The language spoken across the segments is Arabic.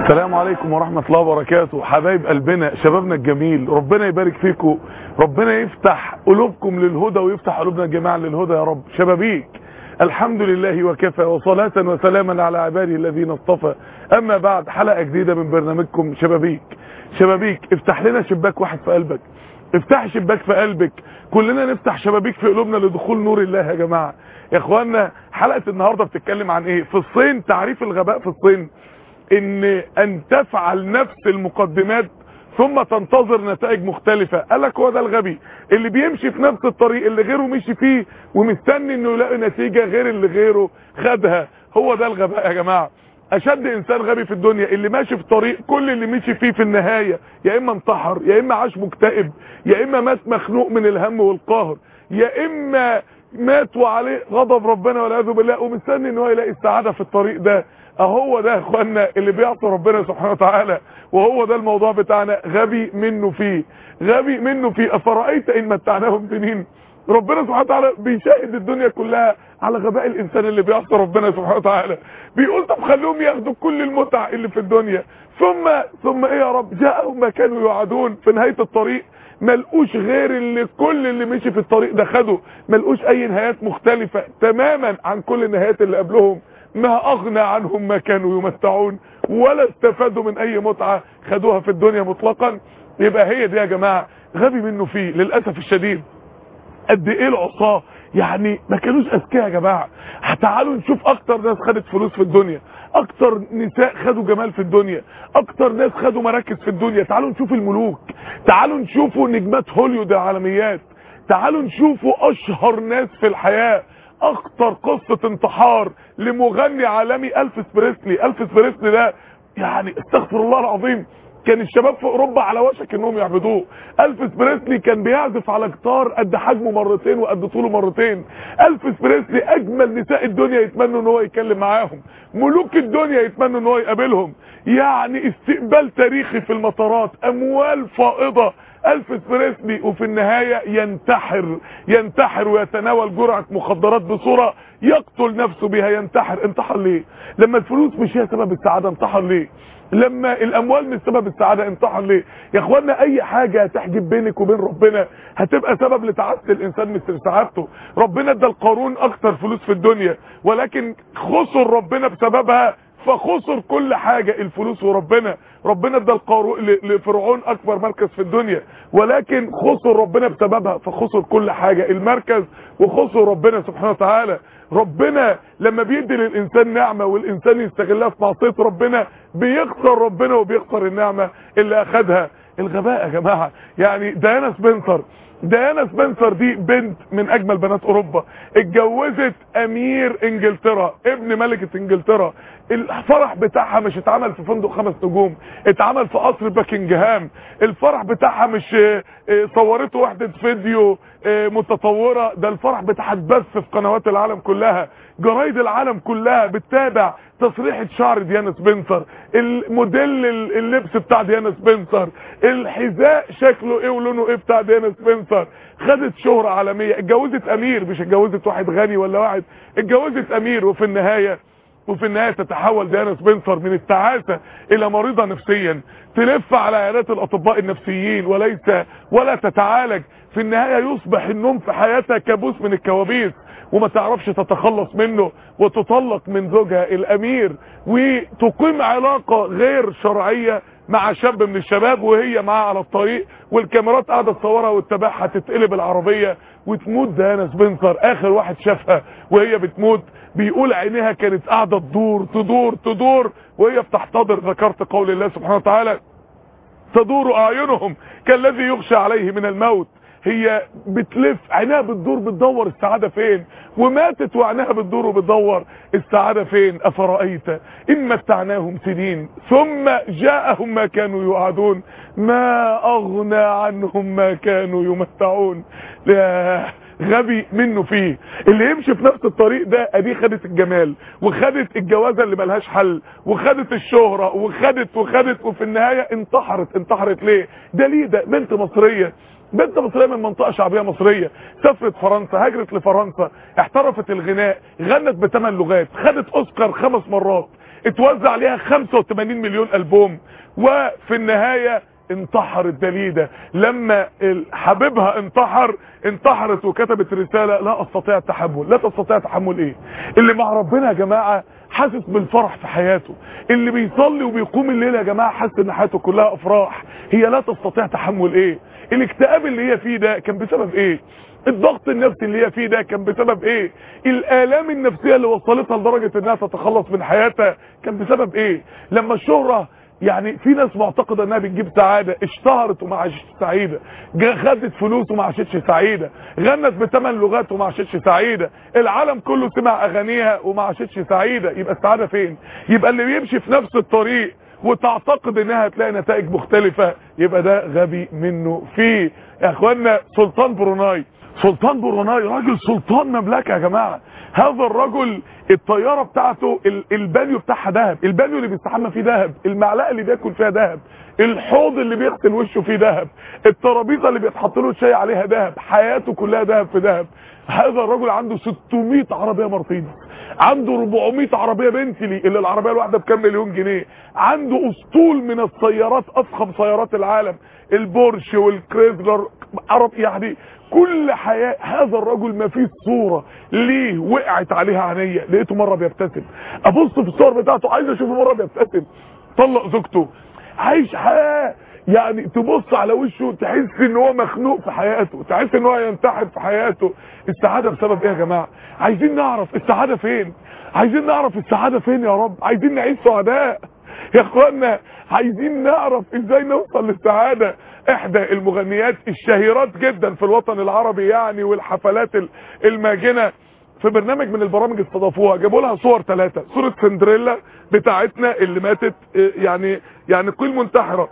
السلام عليكم ورحمة الله وبركاته. حبايب قلبنا، شبابنا الجميل، ربنا يبارك فيكم، ربنا يفتح قلوبكم للهدى ويفتح قلوبنا جميعا للهدى يا رب. شبابيك، الحمد لله وكفى، وصلاة وسلاما على عباده الذين اصطفى. اما بعد، حلقة جديدة من برنامجكم شبابيك. شبابيك، افتح لنا شباك واحد في قلبك، افتح شباك في قلبك، كلنا نفتح شبابيك في قلوبنا لدخول نور الله يا جماعة. يا اخوانا، حلقة النهاردة بتتكلم عن ايه؟ في الصين، تعريف الغباء في الصين ان تفعل نفس المقدمات ثم تنتظر نتائج مختلفة. قالك هو ده الغبي، اللي بيمشي في نفس الطريق اللي غيره مشي فيه ومستني انه يلاقي نتيجة غير اللي غيره خدها. هو ده الغباء يا جماعة. اشد انسان غبي في الدنيا اللي ماشي في طريق كل اللي مشي فيه في النهاية يا اما انتحر، يا اما عاش مكتئب، يا اما مات مخنوق من الهم والقهر، يا اما مات وعليه غضب ربنا والعياذ بالله ومستني ان هو يلاقي السعادة في الطريق ده. اهو ده يا اخوانا اللي بيعصي ربنا سبحانه وتعالى، وهو ده الموضوع بتاعنا. غبي منه فيه، غبي منه فيه. افرأيت ان متعناهم سنين. ربنا سبحانه وتعالى بيشاهد الدنيا كلها على غباء الانسان اللي بيعصي ربنا سبحانه وتعالى. بيقول طب خليهم ياخدوا كل المتع اللي في الدنيا، ثم ايه يا رب؟ جاءهم ما كانوا يوعدون. في نهاية الطريق ملقوش غير اللي كل اللي مشي في الطريق ده خده، ملقوش اي نهايات مختلفة تماما عن كل النهايات اللي قبلهم. ما اغنى عنهم ما كانوا يمتعون، ولا استفادوا من اي متعة خدوها في الدنيا مطلقا. يبقى هي دي يا جماعة غبي منه فيه. للأسف الشديد قد ايه العصاه يعني ما كانوش اذكياء يا جماعه. تعالوا نشوف اكتر ناس خدت فلوس في الدنيا، اكتر نساء خدوا جمال في الدنيا، اكتر ناس خدوا مراكز في الدنيا. تعالوا نشوف الملوك، تعالوا نشوفوا نجمات هوليوود العالميات، تعالوا نشوفوا اشهر ناس في الحياه. اكتر قصه انتحار لمغني عالمي الفيس بريسلي. الفيس بريسلي ده يعني استغفر الله العظيم، كان الشباب في اوروبا على وشك انهم يعبدوه. الفيس بريسلي كان بيعزف على جيتار قد حجمه مرتين وقد طوله مرتين. الفيس بريسلي اجمل نساء الدنيا يتمنوا ان هو يتكلم معاهم، ملوك الدنيا يتمنوا ان هو يقابلهم. يعني استقبال تاريخي في المطارات، اموال فائضة. الفيس بريسلي وفي النهاية ينتحر ويتناول جرعة مخدرات بصورة يقتل نفسه بها. ينتحر. انتحر ليه؟ لما الفلوس مش هي سبب السعادة انتحر ليه؟ لما الاموال مش سبب السعادة انتحر ليه؟ يا اخوانا، اي حاجة هتحجب بينك وبين ربنا هتبقى سبب لتعاسة الانسان مش سعادته. ربنا ادى القارون اكتر فلوس في الدنيا، ولكن خسر ربنا بسببها، فخسر كل حاجة، الفلوس وربنا. ربنا ادى لفرعون اكبر مركز في الدنيا، ولكن خسر ربنا بسببها، فخسر كل حاجة، المركز وخسر ربنا سبحانه وتعالى. ربنا لما بيدي للانسان نعمة والانسان يستغلها في معصية ربنا بيخسر ربنا وبيخسر النعمة اللي اخدها. الغباء يا جماعة. يعني ديانا سبنسر دي بنت من اجمل بنات اوروبا، اتجوزت امير انجلترا ابن ملكة انجلترا. الفرح بتاعها مش اتعمل في فندق 5 نجوم، اتعمل في قصر باكنجهام. الفرح بتاعها مش صورته وحدة فيديو متطورة، ده الفرح بتاعها اتبث في قنوات العالم كلها، جرايد العالم كلها بتتابع تصريحة شعر ديانا سبنسر، الموديل اللبس بتاع ديانا سبنسر، الحذاء شكله ايه ولونه ايه بتاع ديانا سبنسر. خدت شهرة عالمية. اتجوزت امير، مش اتجوزت واحد غني ولا واحد، اتجوزت امير. وفي النهاية تتحول ديانا سبنسر من التعاسة الى مريضة نفسيا، تلف على عيادات الاطباء النفسيين ولا تتعالج. في النهاية يصبح النوم في حياتها كابوس من الكوابيس، وما تعرفش تتخلص منه، وتطلق من زوجها الامير، وتقيم علاقة غير شرعية مع شاب من الشباب وهي معاه على الطريق، والكاميرات قاعدة تصورها وتتابعها. تتقلب العربية وتموت ديانا سبنسر. اخر واحد شافها وهي بتموت بيقول عينيها كانت قاعدة تدور وهي بتحتضر. ذكرت قول الله سبحانه وتعالى: تدور اعينهم كالذي يغشى عليه من الموت. هي بتلف عينها بتدور السعادة فين، وماتت وعينها بتدور السعادة فين. افرأيت ان متعناهم سنين ثم جاءهم ما كانوا يوعدون ما اغنى عنهم ما كانوا يمتعون. غبي منه فيه. اللي يمشي في نفس الطريق ده ادي خدت الجمال، وخدت الجوازة اللي ملهاش حل، وخدت الشهرة، وخدت وفي النهاية انتحرت ليه؟ ده بنت مصرية بنت مصريه من منطقه شعبيه مصريه، سافرت فرنسا، هاجرت لفرنسا، احترفت الغناء، غنت ب8 لغات، خدت اوسكار 5 مرات، اتوزع عليها 85 مليون البوم، وفي النهايه انتحرت داليدا. لما حبيبها انتحرت وكتبت رساله: لا استطيع التحمل. لا تستطيع تحمل ايه؟ اللي مع ربنا يا جماعه حاسس بالفرح في حياته، اللي بيصلي وبيقوم الليل يا جماعه حاسس ان حياته كلها افراح. هي لا تستطيع تحمل ايه؟ الاكتئاب اللي هي فيه ده كان بسبب ايه؟ الضغط النفسي اللي هي فيه ده كان بسبب ايه؟ الالام النفسيه اللي وصلتها لدرجه انها تتخلص من حياتها كان بسبب ايه؟ لما الشهره، يعني في ناس معتقده انها بتجيب سعاده، اشتهرت وما عاشتش سعيده، خدت فلوس وما عاشتش سعيده، غنت ب8 لغات وما عاشتش سعيده، العالم كله سمع اغانيها وما عاشتش سعيده. يبقى السعاده فين؟ يبقى اللي بيمشي في نفس الطريق وتعتقد انها هتلاقي نتائج مختلفه يبقى ده غبي منه فيه. يا اخوانا سلطان بروناي راجل سلطان مملكه يا جماعه. هذا الرجل الطياره بتاعته البانيو بتاعها ذهب، البانيو اللي بيستحمى فيه ذهب، المعلقه اللي بياكل فيها ذهب، الحوض اللي بيغسل وشه فيه ذهب، الترابيزه اللي بيتحط له الشاي عليها ذهب، حياته كلها ذهب في ذهب. هذا الرجل عنده 600 عربيه مرسيدس، عنده 400 عربيه بنتلي اللي العربيه الواحده بكام مليون جنيه، عنده اسطول من السيارات، افخم سيارات العالم، البورش والكريزلر، يعني كل حياة. هذا الرجل ما فيه صورة ليه وقعت عليها عينيا، لقيته مرة بيبتسم، ابص في الصور بتاعته عايز اشوفه مرة بيبتسم، طلق زوجته، عايش حياة، يعني تبص على وشه تحس ان هو مخنوق في حياته، تحس ان هو ينتحر في حياته. السعادة بسبب ايه يا جماعة؟ عايزين نعرف السعادة فين، عايزين نعرف السعادة فين يا رب، عايزين نعيش سعداء يا اخوانا، عايزين نعرف ازاي نوصل للسعادة. احدى المغنيات الشهيرات جدا في الوطن العربي يعني، والحفلات الماجنة، في برنامج من البرامج استضافوها، جابوا لها صور 3، صورة سندريلا بتاعتنا اللي ماتت يعني قيل منتحرة،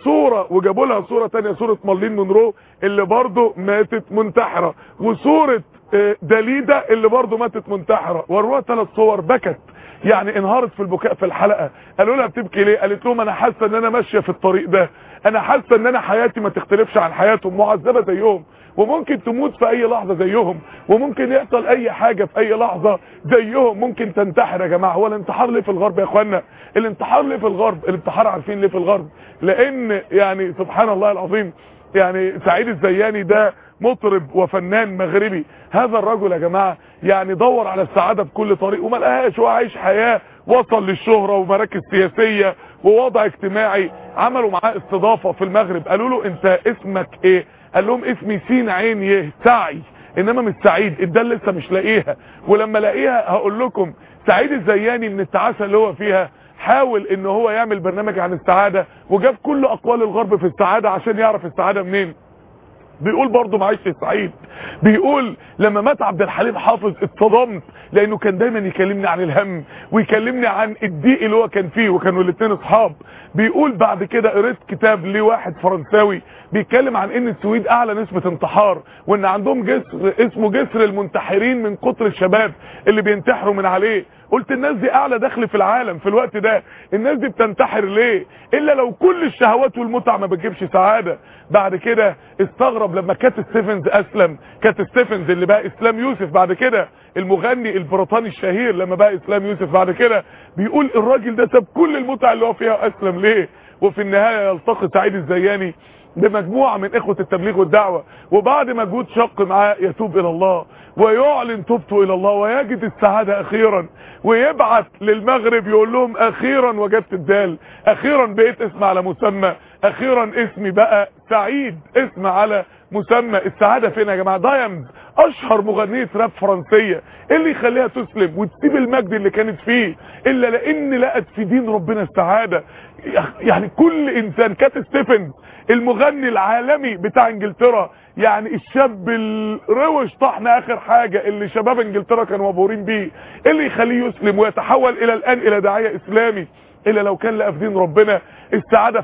وجابوا لها صورة تانية، صورة مارلين مونرو اللي برضو ماتت منتحرة، وصورة داليدا اللي برضو ماتت منتحرة. وروها 3 صور، بكت يعني انهارت في البكاء في الحلقة. قالوا لها بتبكي ليه؟ قالت لهم انا حاسه ان انا ماشيه في الطريق ده، انا حاسه ان انا حياتي ما تختلفش عن حياتهم، معذبه زيهم، وممكن تموت في اي لحظه زيهم، وممكن يحصل اي حاجه في اي لحظه زيهم، ممكن تنتحر يا جماعه. هو الانتحار ليه في الغرب يا اخوانا؟ الانتحار ليه في الغرب؟ الانتحار عارفين ليه في الغرب؟ لان يعني سبحان الله العظيم، يعني سعيد الزياني ده مطرب وفنان مغربي، هذا الرجل يا جماعه يعني دور على السعاده بكل طريق وما لقاهاش، هو عايش حياه، وصل للشهره ومراكز سياسيه ووضع اجتماعي. عملوا معاه استضافه في المغرب، قالوا له انت اسمك ايه؟ قال لهم اسمي سين عين يه، سعي، انما مش سعيد، الدال لسه مش لاقيها، ولما لاقيها هقول لكم. سعيد الزياني من التعاسه اللي هو فيها حاول ان هو يعمل برنامج عن السعاده، وجاب كل اقوال الغرب في السعاده عشان يعرف السعاده منين. بيقول برضه معيش سعيد، بيقول لما مات عبد الحليم حافظ اتصدمت، لانه كان دايما يكلمني عن الهم ويكلمني عن الضيق اللي هو كان فيه، وكانوا الاثنين اصحاب. بيقول بعد كده قريت كتاب لواحد فرنساوي بيتكلم عن ان السويد اعلى نسبة انتحار، وان عندهم جسر اسمه جسر المنتحرين من كتر الشباب اللي بينتحروا من عليه. قلت الناس دي اعلى دخل في العالم في الوقت ده، الناس دي بتنتحر ليه؟ الا لو كل الشهوات والمتع ما بتجيبش سعادة. بعد كده استغرب لما كات ستيفنز اسلم، كات ستيفنز اللي بقى اسلام يوسف بعد كده، المغني البريطاني الشهير لما بقى اسلام يوسف بعد كده، بيقول الراجل ده ساب كل المتع اللي هو فيها اسلم ليه؟ وفي النهاية يلتقي سعيد الزياني بمجموعة من اخوة التبليغ والدعوة، وبعد مجهود شق معاه يتوب الى الله ويعلن توبته الى الله ويجد السعادة اخيرا، ويبعث للمغرب يقول لهم اخيرا وجدت الدال، اخيرا بقيت اسم على مسمى، اخيرا اسمي بقى سعيد، اسم على مسمى. السعادة فين يا جماعة؟ دايمز اشهر مغنية راب فرنسية، ايه اللي يخليها تسلم وتسيب المجد اللي كانت فيه الا لان لقت في دين ربنا السعادة؟ يعني كل انسان، كات ستيفنز المغني العالمي بتاع انجلترا، يعني الشاب الروش طحن اخر حاجة اللي شباب انجلترا كانوا مبهورين بيه، ايه اللي يخليه يسلم ويتحول الى الان الى داعية اسلامي الا لو كان لقى في دين ربنا السعادة؟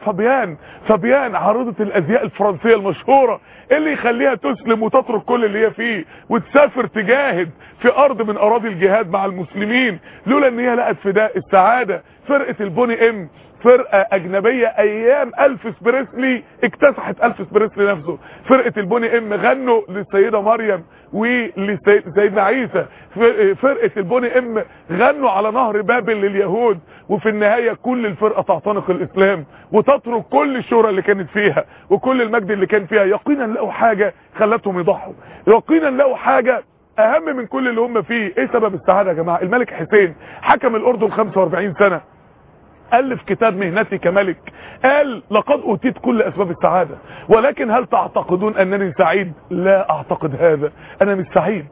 فبيان عارضة الازياء الفرنسية المشهورة، ايه اللي يخليها تسلم وتترك كل اللي هي فيه وتسافر تجاهد في ارض من اراضي الجهاد مع المسلمين لولا ان هي لقت في ده السعادة؟ فرقة البوني ام، فرقة اجنبية ايام الفيس بريسلي، اكتسحت الفيس بريسلي نفسه. فرقة البوني ام غنوا للسيدة مريم ولسيدنا عيسى. فرقة البوني ام غنوا على نهر بابل لليهود. وفي النهاية كل الفرقة تعتنق الاسلام وتترك كل الشهرة اللي كانت فيها وكل المجد اللي كان فيها. يقينا لقوا حاجة خلتهم يضحوا، يقينا لقوا حاجة اهم من كل اللي هم فيه. ايه سبب السعادة يا جماعة؟ الملك حسين حكم الاردن 45 سنة، ألف كتاب مهنتي كملك، قال لقد أوتيت كل أسباب السعادة، ولكن هل تعتقدون أنني سعيد؟ لا أعتقد هذا، أنا مش سعيد.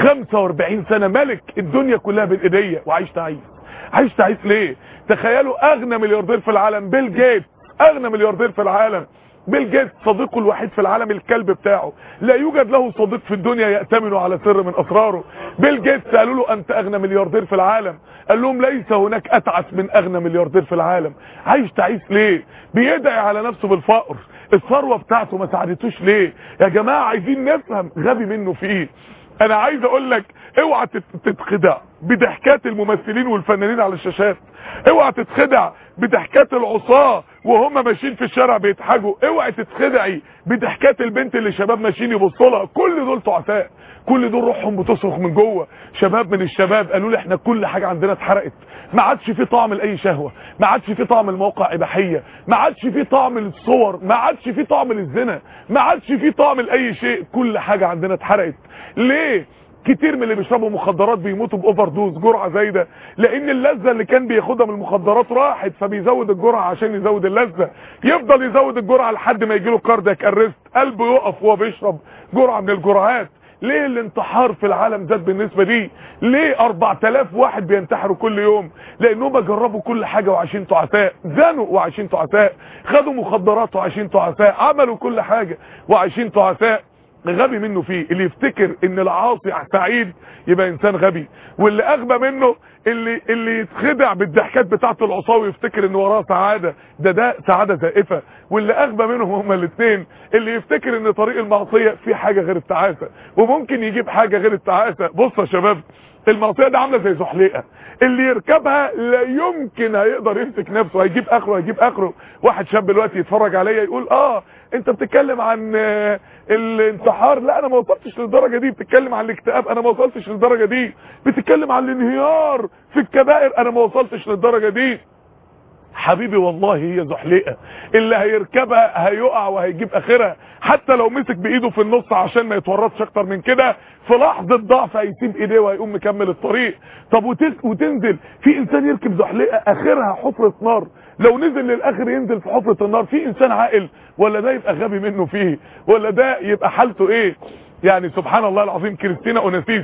45 سنة ملك الدنيا كلها بالإيدية وعايش تعيس. عايش تعيس ليه؟ تخيلوا أغنى ملياردير في العالم بيل جيتس، أغنى ملياردير في العالم بيل جيتس، صديقه الوحيد في العالم الكلب بتاعه. لا يوجد له صديق في الدنيا يأتمن على سر من أسراره. بيل جيتس قالوا له أنت أغنى ملياردير في العالم، قال لهم ليس هناك أتعس من أغنى ملياردير في العالم. عايش تعيس ليه؟ بيدعي على نفسه بالفقر. الثروة بتاعته ما ساعدتوش ليه؟ يا جماعة عايزين نفهم غبي منه فيه. انا عايز اقول لك اوعى تتخدع بضحكات الممثلين والفنانين على الشاشات، اوعى تتخدع بضحكات العصاه وهم ماشيين في الشارع بيضحكوا، اوعى تتخدعي بضحكات البنت اللي شباب ماشيين يبصوا لها. كل دول تعساء، كل دول روحهم بتصرخ من جوه. شباب من الشباب قالوا لي احنا كل حاجه عندنا اتحرقت، ما عادش في طعم لاي شهوه، ما عادش في طعم المواقع اباحيه، ما عادش في طعم للصور، ما عادش في طعم للزنا، ما عادش في طعم لاي شيء. كل حاجه عندنا اتحرقت. ليه؟ كتير من اللي بيشربوا مخدرات بيموتوا باوفر دوز، جرعه زايده، لان اللذه اللي كان بياخدها من المخدرات راحت، فبيزود الجرعه عشان يزود اللذه. يفضل يزود الجرعه لحد ما يجيله كاردياك ارست، قلبه يقف وهو بيشرب جرعه من الجرعات. ليه الانتحار في العالم زاد بالنسبه دي؟ ليه 4000 واحد بينتحروا كل يوم؟ لانهم جربوا كل حاجه وعايشين تعساء، زانوا وعايشين تعساء، خدوا مخدرات وعايشين تعساء، عملوا كل حاجه وعايشين تعساء. غبي منه فيه اللي يفتكر ان العاصي سعيد يبقى انسان غبي، واللي اغبى منه اللي يتخدع بالضحكات بتاعه العصاه ويفتكر ان وراه سعاده، ده سعاده زائفه. واللي اغبى منهم هما الاثنين اللي يفتكر ان طريق المعصيه في حاجه غير التعاسه وممكن يجيب حاجه غير التعاسه. بصوا يا شباب، المعصيه دي عامله زي زحليقه، اللي يركبها لا يمكن هيقدر يمسك نفسه، هيجيب اخره. واحد شاب دلوقتي يتفرج عليا يقول انت بتتكلم عن الانتحار، لا انا ما وصلتش للدرجه دي. بتتكلم عن الاكتئاب، انا ما وصلتش للدرجه دي. بتتكلم عن الانهيار في الكبائر، انا ما وصلتش للدرجه دي. حبيبي والله هي زحليقه، اللي هيركبها هيقع وهيجيب اخرها، حتى لو مسك بايده في النص عشان ما يتورطش اكتر من كده، في لحظه ضعف هيسيب ايديه وهيقوم مكمل الطريق. طب وتنزل في انسان يركب زحليقه اخرها حفره نار، لو نزل للاخر ينزل في حفره النار. في انسان عاقل؟ ولا ده يبقى غبي منه فيه؟ ولا ده يبقى حالته ايه؟ يعني سبحان الله العظيم. كريستينا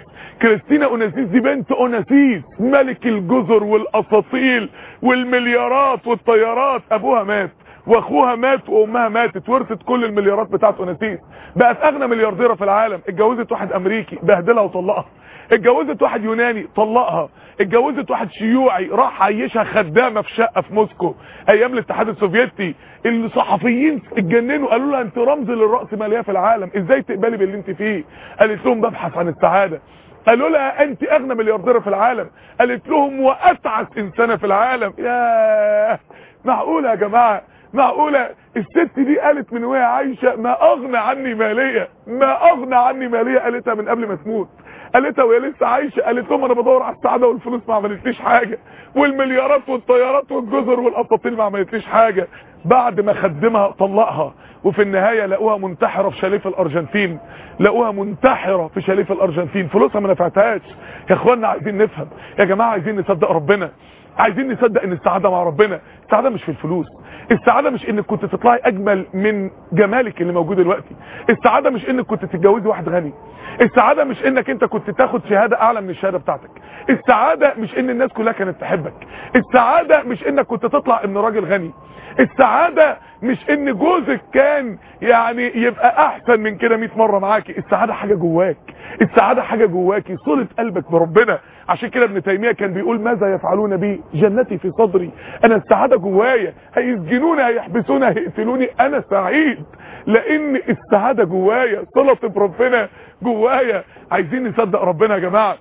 اوناسيس دي بنت اوناسيس ملك الجزر والاساطيل والمليارات والطيارات. ابوها مات واخوها مات وامها ماتت، ورثت كل المليارات بتاعت اوناسيس، بقت اغنى مليارديره في العالم. اتجوزت واحد امريكي بهدلها وطلقها، اتجوزت واحد يوناني طلقها، اتجوزت واحد شيوعي راح عيشها خدامه في شقه في موسكو ايام الاتحاد السوفيتي. الصحفيين اتجننوا، قالوا لها انت رمز للرأسمالية في العالم، ازاي تقبلي باللي انت فيه؟ قالت لهم ببحث عن السعاده. قالوا لها انت اغنى مليارديره في العالم، قالت لهم واتعس انسانه في العالم. يا معقوله يا جماعه؟ معقوله الست دي قالت من وهي عايشه ما اغنى عني ماليه، ما اغنى عني ماليه، قالتها من قبل ما تموت، قالتها وهي لسه عايشه. قالت لهم انا بدور على السعاده والفلوس ما عملتليش حاجه، والمليارات والطيارات والجزر والاساطيل ما عملتليش حاجه. بعد ما خدمها طلقها، وفي النهايه لقوها منتحره في شاليه في الارجنتين، لقوها منتحره في شاليه في الارجنتين، فلوسها ما نفعتهاش. يا اخوانا عايزين نفهم يا جماعه، عايزين نصدق ربنا، عايزين نصدق ان السعاده مع ربنا. السعاده مش في الفلوس، السعاده مش انك كنت تطلعي اجمل من جمالك اللي موجود دلوقتي، السعاده مش انك كنت تتجوزي واحد غني، السعاده مش انك انت كنت تاخد شهاده اعلى من الشهاده بتاعتك، السعاده مش ان الناس كلها كانت تحبك، السعاده مش انك كنت تطلع ابن راجل غني، السعاده مش ان جوزك كان يعني يبقى احسن من كده 100 مره معاكي. السعاده حاجه جواك، السعاده حاجه جواكي، صله قلبك بربنا. عشان كده ابن تيميه كان بيقول ماذا يفعلون بي؟ جنتي في صدري. انا السعاده جوايا، هيسجنوني هيحبسوني هيقتلوني انا سعيد، لان السعاده جوايا، صله بربنا جوايا. عايزين نصدق ربنا يا جماعه،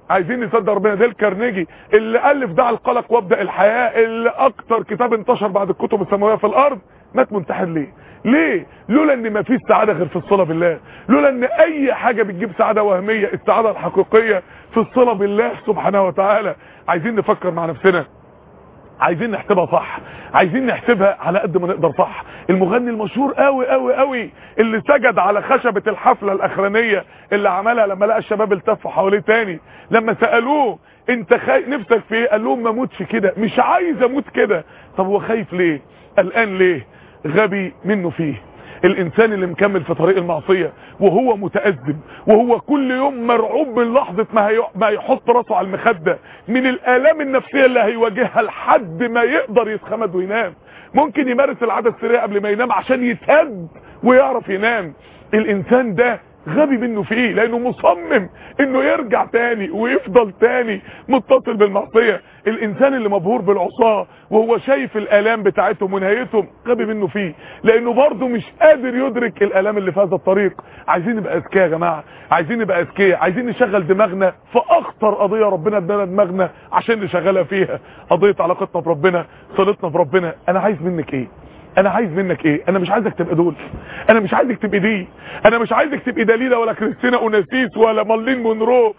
عايزين نصدق ربنا. ديل كارنيجي اللي الف دع القلق وابدا الحياه، اللي اكتر كتاب انتشر بعد الكتب السماويه في الارض، مات منتحر ليه؟ لولا ان ما فيش سعاده غير في الصله بالله، لولا ان اي حاجه بتجيب سعاده وهميه، السعاده الحقيقيه في الصله بالله سبحانه وتعالى. عايزين نفكر مع نفسنا، عايزين نحسبها صح، عايزين نحسبها على قد ما نقدر صح. المغني المشهور قوي قوي قوي اللي سجد على خشبة الحفلة الاخرانية اللي عملها لما لقى الشباب التفوا حواليه تاني، لما سألوه انت نفسك في ايه؟ قال لهم ما اموتش كده، مش عايز اموت كده. طب هو خايف ليه؟ قلقان ليه؟ غبي منه فيه. الانسان اللي مكمل في طريق المعصية وهو متأذب، وهو كل يوم مرعوب من لحظة ما يحط راسه على المخدة، من الآلام النفسية اللي هيواجهها لحد ما يقدر يتخمد وينام. ممكن يمارس العادة السرية قبل ما ينام عشان يتهد ويعرف ينام. الانسان ده غبي منه فيه، لانه مصمم انه يرجع تاني ويفضل تاني متصل بالمعصية. الانسان اللي مبهور بالعصاة وهو شايف الالام بتاعتهم ونهايتهم، غبي منه فيه، لانه برضه مش قادر يدرك الالام اللي في هذا الطريق. عايزين نبقى اذكياء يا جماعة، عايزين نبقى اذكياء، عايزين نشغل دماغنا في اخطر قضية ربنا ادانا دماغنا عشان نشغلها فيها، قضية علاقتنا بربنا، صلتنا بربنا. انا عايز منك ايه؟ انا عايز منك ايه؟ انا مش عايزك تبقى دول، انا مش عايزك تبقى دي، انا مش عايزك تبقى دليلة ولا كريستينا اوناسيس ولا مارلين مونرو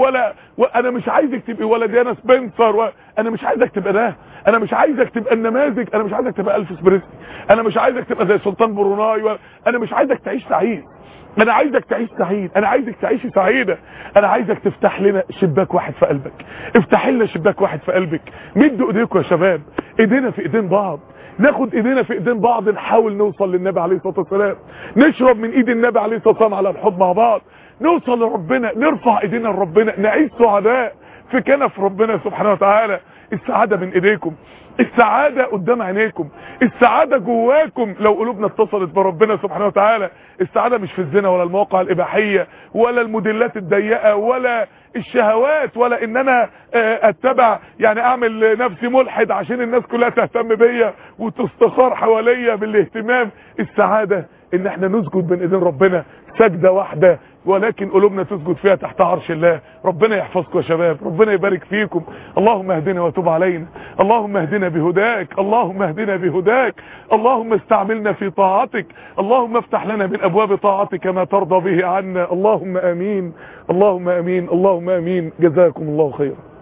انا مش عايزك تبقى ولا ديانا سبنسر انا مش عايزك تبقى ده، انا مش عايزك تبقى النماذج، انا مش عايزك تبقى الفيس بريسلي، انا مش عايزك تبقى زي سلطان بروناي انا مش عايزك تعيش سعيد، انا عايزك تعيش سعيد، انا عايزك تعيشي سعيدة. انا عايزك تفتح لنا شباك واحد في قلبك، افتح لنا شباك واحد في قلبك. مدوا ايديكم يا شباب، ايدينا في ايدين بعض، ناخد ايدينا في ايدين بعض، نحاول نوصل للنبي عليه الصلاة والسلام، نشرب من ايد النبي عليه الصلاة والسلام على الحوض مع بعض، نوصل لربنا، نرفع ايدينا لربنا، نعيش سعداء في كنف ربنا سبحانه وتعالى. السعادة من ايديكم، السعادة قدام عينيكم، السعادة جواكم لو قلوبنا اتصلت بربنا سبحانه وتعالى. السعادة مش في الزنا ولا المواقع الاباحية ولا الموديلات الضيقة ولا الشهوات ولا ان انا اتبع يعني اعمل نفسي ملحد عشان الناس كلها تهتم بيا وتستخار حواليا بالاهتمام. السعادة ان احنا نسجد بين ايدين ربنا سجدة واحدة، ولكن قلوبنا تسجد فيها تحت عرش الله. ربنا يحفظكم يا شباب، ربنا يبارك فيكم. اللهم اهدنا وتب علينا، اللهم اهدنا بهداك، اللهم اهدنا بهداك، اللهم استعملنا في طاعتك، اللهم افتح لنا من ابواب طاعتك ما ترضى به عنا. اللهم امين، اللهم امين، اللهم امين. جزاكم الله خيرا.